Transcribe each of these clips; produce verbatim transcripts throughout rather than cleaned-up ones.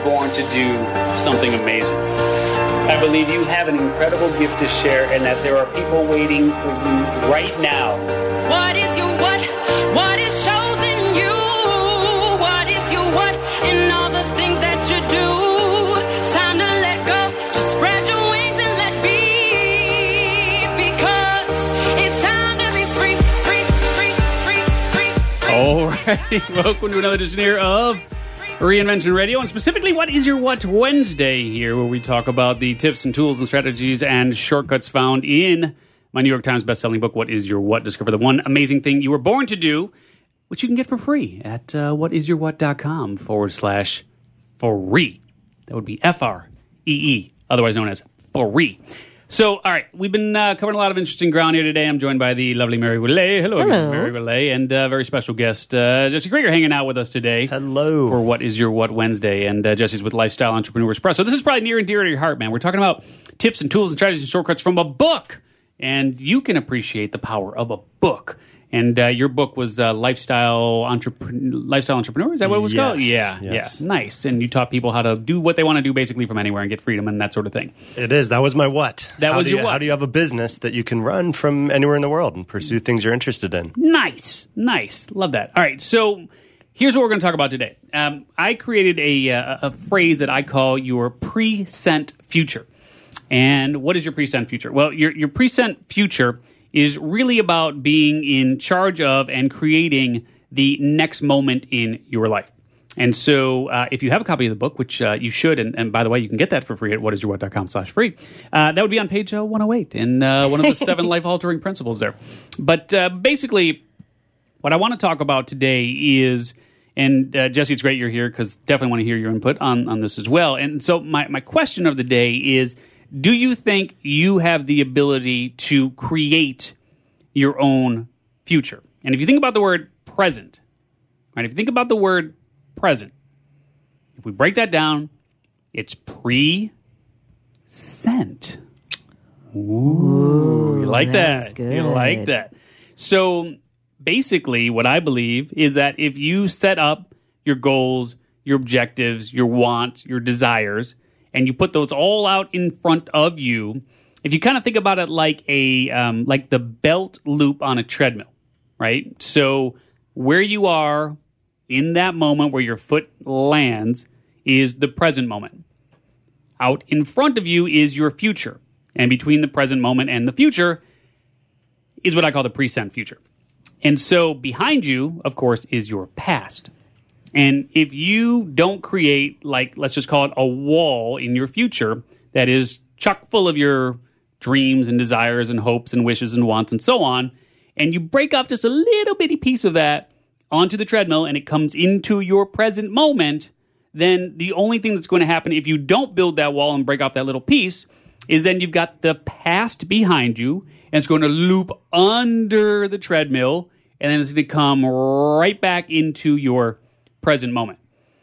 born to do something amazing. I believe you have an incredible gift to share and that there are people waiting for you right now. What is your what? What is chosen you? What is your what? In all the things that you do. It's time to let go. Just spread your wings and let be. Because it's time to be free, free, free, free, free, free. All right. Welcome to another edition here of Reinvention Radio, and specifically, What is Your What Wednesday here, where we talk about the tips and tools and strategies and shortcuts found in my New York Times bestselling book, What is Your What? Discover the one amazing thing you were born to do, which you can get for free at uh, whatisyourwhat.com forward slash free. That would be F R E E, otherwise known as free. So, all right, we've been uh, covering a lot of interesting ground here today. I'm joined by the lovely Mary Willay. Hello, Hello. Mary Willay, and a uh, very special guest, uh, Jesse Krieger, hanging out with us today. Hello. For What is Your What Wednesday, and uh, Jesse's with Lifestyle Entrepreneurs Press. So this is probably near and dear to your heart, man. We're talking about tips and tools and strategies and shortcuts from a book, and you can appreciate the power of a book. And uh, your book was uh, Lifestyle Entrepreneur. Lifestyle Entrepreneur? Is that what it was Yes, called? Yeah, yes. yeah. Nice. And you taught people how to do what they want to do basically from anywhere and get freedom and that sort of thing. It is. That was my what. That how was do your you, what. How do you have a business that you can run from anywhere in the world and pursue things you're interested in? Nice. Nice. Love that. All right. So here's what we're going to talk about today. Um, I created a, uh, a phrase that I call your present future. And what is your present future? Well, your, your present future is really about being in charge of and creating the next moment in your life. And so uh, if you have a copy of the book, which uh, you should, and, and by the way, you can get that for free at whatisyourwhat.com slash free, uh, that would be on page uh, one oh eight in uh, one of the seven life-altering principles there. But uh, basically, what I want to talk about today is, and uh, Jesse, it's great you're here because definitely want to hear your input on, on this as well. And so my, my question of the day is, do you think you have the ability to create your own future? And if you think about the word present, right? If you think about the word present, if we break that down, it's pre-sent. Ooh, you like that's that? good. You like that? So basically, what I believe is that if you set up your goals, your objectives, your wants, your desires, and you put those all out in front of you, if you kind of think about it like a um, like the belt loop on a treadmill, right? So where you are in that moment where your foot lands is the present moment. Out in front of you is your future. And between the present moment and the future is what I call the present future. And so behind you, of course, is your past. And if you don't create, like, let's just call it a wall in your future that is chock full of your dreams and desires and hopes and wishes and wants and so on, and you break off just a little bitty piece of that onto the treadmill and it comes into your present moment, then the only thing that's going to happen if you don't build that wall and break off that little piece is then you've got the past behind you and it's going to loop under the treadmill and then it's going to come right back into your present moment.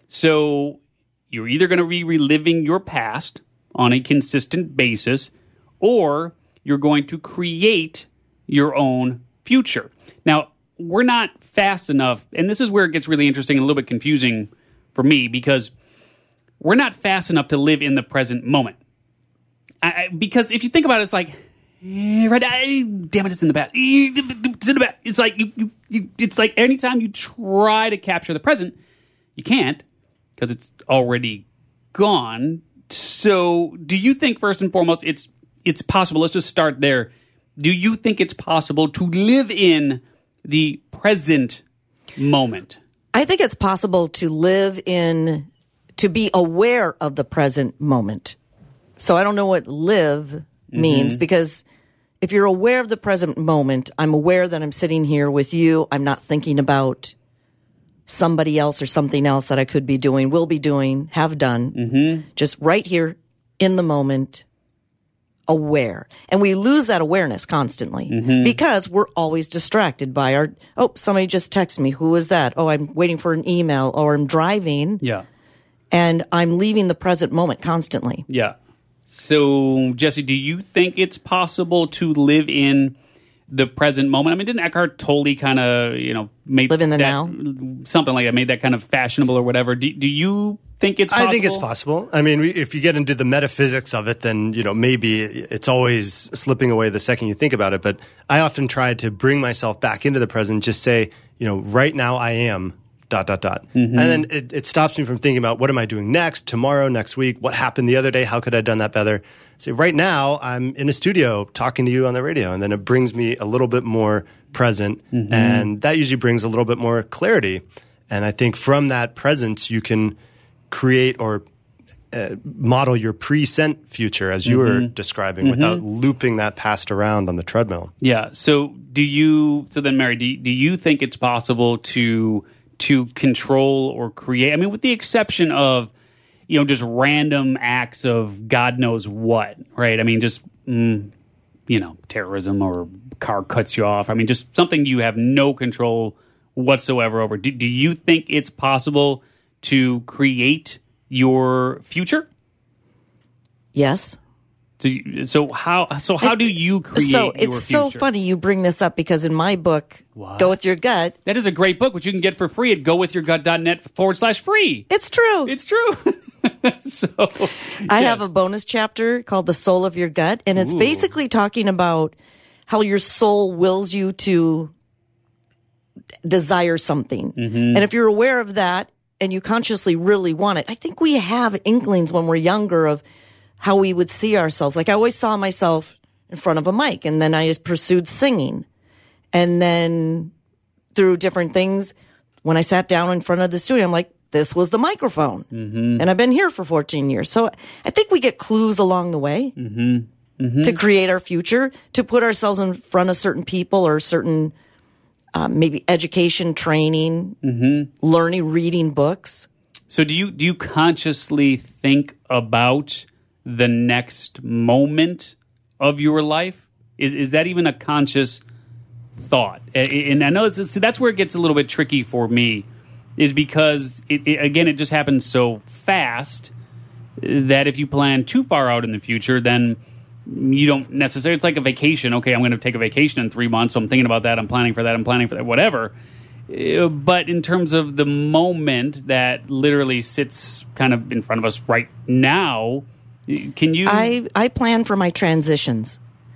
So you're either going to be reliving your past on a consistent basis, or you're going to create your own future. Now, we're not fast enough, and this is where it gets really interesting and a little bit confusing for me, because we're not fast enough to live in the present moment. I, I, because if you think about it, it's like, eh, right, I, damn it, it's in the back. It's in the back. It's like you, you, you, it's like anytime you try to capture the present, you can't because it's already gone. So, do you think first and foremost it's it's possible? Let's just start there. Do you think it's possible to live in the present moment? I think it's possible to live in, to be aware of the present moment. So I don't know what live means, mm-hmm. because if you're aware of the present moment, I'm aware that I'm sitting here with you. I'm not thinking about somebody else or something else that I could be doing, will be doing, have done. Mm-hmm. Just right here in the moment, aware. And we lose that awareness constantly mm-hmm. because we're always distracted by our, oh, somebody just texted me. Who is that? Oh, I'm waiting for an email, or I'm driving. Yeah. And I'm leaving the present moment constantly. Yeah. So, Jesse, do you think it's possible to live in the present moment? I mean, didn't Eckhart Tolle kind of, you know, make Live in the that, now? something like that, made that kind of fashionable or whatever? Do, do you think it's possible? I think it's possible. I mean, we, if you get into the metaphysics of it, then, you know, maybe it's always slipping away the second you think about it. But I often try to bring myself back into the present, just say, you know, right now I am dot, dot, dot. Mm-hmm. And then it, it stops me from thinking about what am I doing next, tomorrow, next week, what happened the other day, how could I have done that better? Say, right now I'm in a studio talking to you on the radio. And then it brings me a little bit more present. Mm-hmm. And that usually brings a little bit more clarity. And I think from that presence, you can create or uh, model your present future, as you mm-hmm. were describing, mm-hmm. without looping that past around on the treadmill. Yeah. So do you? So then, Mary, do you, do you think it's possible to to control or create? I mean, with the exception of, you know, just random acts of God knows what, right? I mean, just mm, you know, terrorism or car cuts you off. I mean, just something you have no control whatsoever over. Do, do you think it's possible to create your future? Yes. So, you- so how so how do you create So your it's future? so funny you bring this up because in my book, What? Go With Your Gut, That is a great book, which you can get for free at go with your gut dot net forward slash free. it's true. It's true. so I yes. have a bonus chapter called The Soul of Your Gut, and it's Ooh. basically talking about how your soul wills you to desire something. Mm-hmm. And if you're aware of that and you consciously really want it, I think we have inklings when we're younger of how we would see ourselves. Like I always saw myself in front of a mic, and then I just pursued singing. And then through different things, when I sat down in front of the studio, I'm like, this was the microphone. Mm-hmm. And I've been here for fourteen years. So I think we get clues along the way Mm-hmm. Mm-hmm. to create our future, to put ourselves in front of certain people or certain um, maybe education, training, Mm-hmm. learning, reading books. So do you do you consciously think about the next moment of your life? Is is that even a conscious thought? A- And I know it's, so that's where it gets a little bit tricky for me, is because it, it, again it just happens so fast that if you plan too far out in the future, then you don't necessarily. It's like a vacation. Okay, I'm going to take a vacation in three months, so I'm thinking about that. I'm planning for that. I'm planning for that. Whatever. Uh, But in terms of the moment that literally sits kind of in front of us right now, can you? I, I plan for my transitions,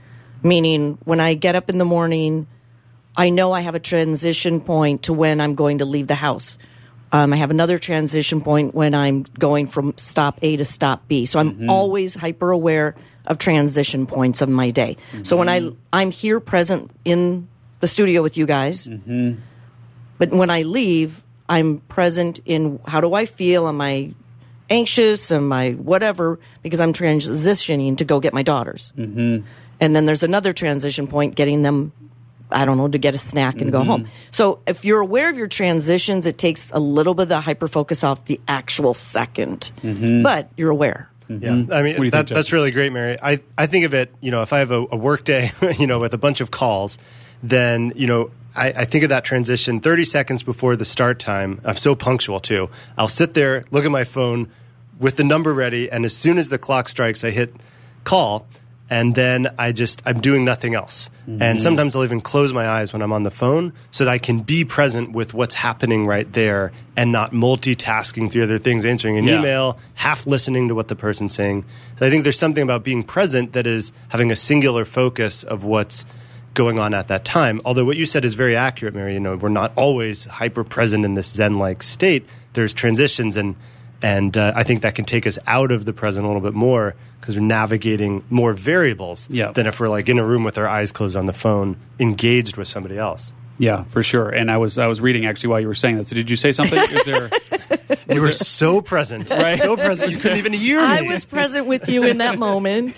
meaning when I get up in the morning, I know I have a transition point to when I'm going to leave the house. Um, I have another transition point when I'm going from stop A to stop B. So I'm Mm-hmm. always hyper aware of transition points of my day. Mm-hmm. So when I I'm here present in the studio with you guys, Mm-hmm. but when I leave, I'm present in how do I feel? Am I anxious? Am I whatever? Because I'm transitioning to go get my daughters. Mm-hmm. And then there's another transition point, getting them, I don't know, to get a snack and Mm-hmm. go home. So if you're aware of your transitions, it takes a little bit of the hyper focus off the actual second, but you're aware. Yeah, I What do you mean think, that, Justin? that's really great, Mary. I, I think of it, you know, if I have a, a work day, you know, with a bunch of calls, then you know I, I think of that transition thirty seconds before the start time. I'm so punctual too. I'll sit there, look at my phone with the number ready, and as soon as the clock strikes, I hit call, and then I just I'm doing nothing else. Mm-hmm. And sometimes I'll even close my eyes when I'm on the phone so that I can be present with what's happening right there and not multitasking through other things, answering an Yeah. email, half listening to what the person's saying. So I think there's something about being present that is having a singular focus of what's going on at that time. Although what you said is very accurate, Mary. You know, we're not always hyper present in this Zen-like state. There's transitions, and and uh, I think that can take us out of the present a little bit more because we're navigating more variables Yeah. than if we're like in a room with our eyes closed on the phone, engaged with somebody else. Yeah, for sure. And I was I was reading actually while you were saying that. So did you say something? Is there? You were so present, Right. so present you couldn't even hear me. I was present with you in that moment.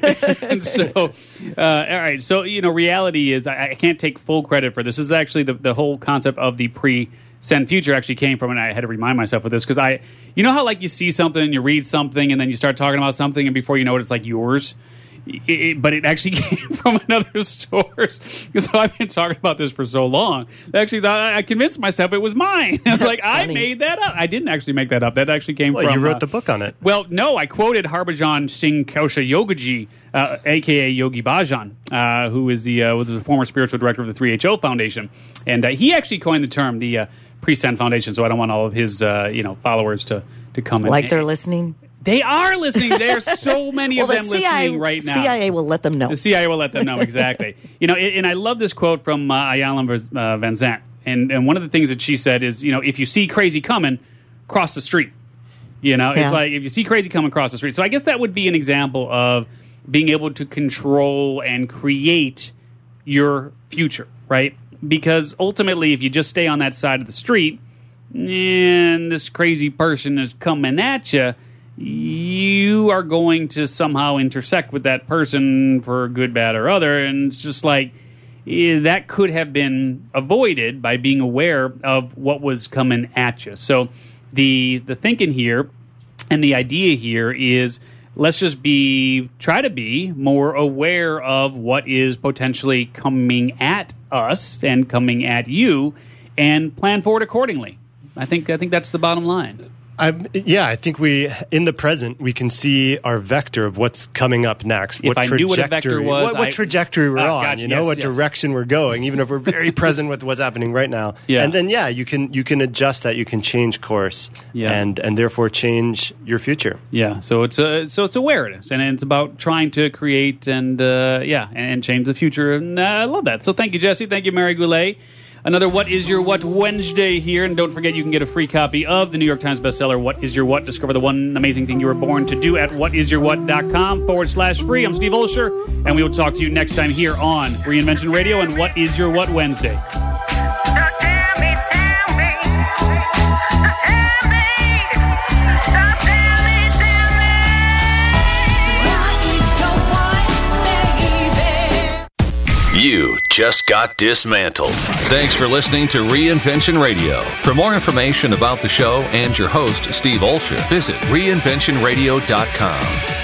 And so, uh, all right. So, you know, reality is I, I can't take full credit for this. This is actually the, the whole concept of the pre-sent future actually came from, and I had to remind myself of this because I, you know how like you see something, you read something, and then you start talking about something, and before you know it, it's like yours. It, it, but it actually came from another source. So I've been talking about this for so long. I actually thought I convinced myself it was mine. I was like, funny. I made that up. I didn't actually make that up. That actually came well, from. You wrote uh, the book on it. Well, no, I quoted Harbhajan Singh Kosha Yogaji, uh, aka Yogi Bhajan, uh, who is the uh, was the former spiritual director of the three H O Foundation, and uh, he actually coined the term the uh, Present Foundation. So I don't want all of his uh, you know followers to to come like and, they're listeling. They are listening. There's so many well, of them the C I A, listening right now. C I A will let them know. The C I A will let them know, exactly. you know, and I love this quote from uh, Ayanna uh, Van Zandt. And, and one of the things that she said is, you know, if you see crazy coming, cross the street. You know, Yeah. it's like if you see crazy coming, cross the street. So I guess that would be an example of being able to control and create your future, right? Because ultimately, if you just stay on that side of the street and this crazy person is coming at you, you are going to somehow intersect with that person for good, bad, or other. And it's just like eh, that could have been avoided by being aware of what was coming at you. So the the thinking here and the idea here is let's just be try to be more aware of what is potentially coming at us and coming at you and plan for it accordingly. I think I think that's the bottom line. I'm, yeah, I think we, in the present, we can see our vector of what's coming up next. If what I knew what a vector was, what, what I- trajectory we're Ah, on, gotcha, you know, yes, what yes. direction we're going, even if we're very present with what's happening right now. Yeah. And then, yeah, you can you can adjust that, you can change course, Yeah. and and therefore change your future. Yeah, so it's a, so it's awareness, and it's about trying to create and uh, yeah, and change the future. And uh, I love that. So thank you, Jesse. Thank you, Mary Goulet. Another What Is Your What Wednesday here, and don't forget you can get a free copy of the New York Times bestseller What Is Your What? Discover the one amazing thing you were born to do at whatisyourwhat.com forward slash free. I'm Steve Olsher, and we will talk to you next time here on Reinvention Radio and What Is Your What Wednesday. You just got dismantled. Thanks for listening to Reinvention Radio. For more information about the show and your host, Steve Olsher, visit reinvention radio dot com.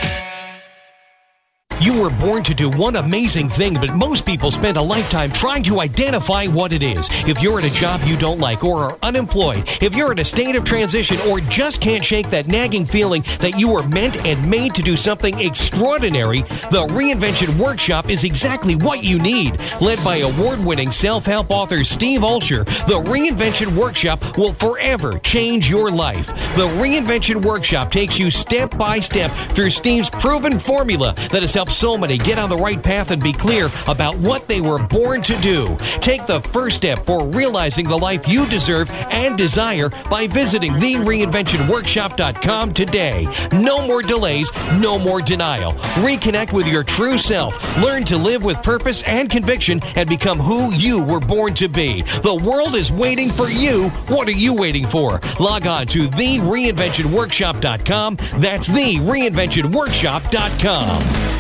You were born to do one amazing thing, but most people spend a lifetime trying to identify what it is. If you're at a job you don't like or are unemployed, if you're in a state of transition or just can't shake that nagging feeling that you were meant and made to do something extraordinary, the Reinvention Workshop is exactly what you need. Led by award-winning self-help author Steve Olsher, the Reinvention Workshop will forever change your life. The Reinvention Workshop takes you step by step through Steve's proven formula that has helped so many get on the right path and be clear about what they were born to do. Take the first step for realizing the life you deserve and desire by visiting the reinvention workshop dot com today. No more delays, no more denial. Reconnect with your true self. Learn to live with purpose and conviction and become who you were born to be. The world is waiting for you. What are you waiting for? Log on to the reinvention workshop dot com. That's the reinvention workshop dot com.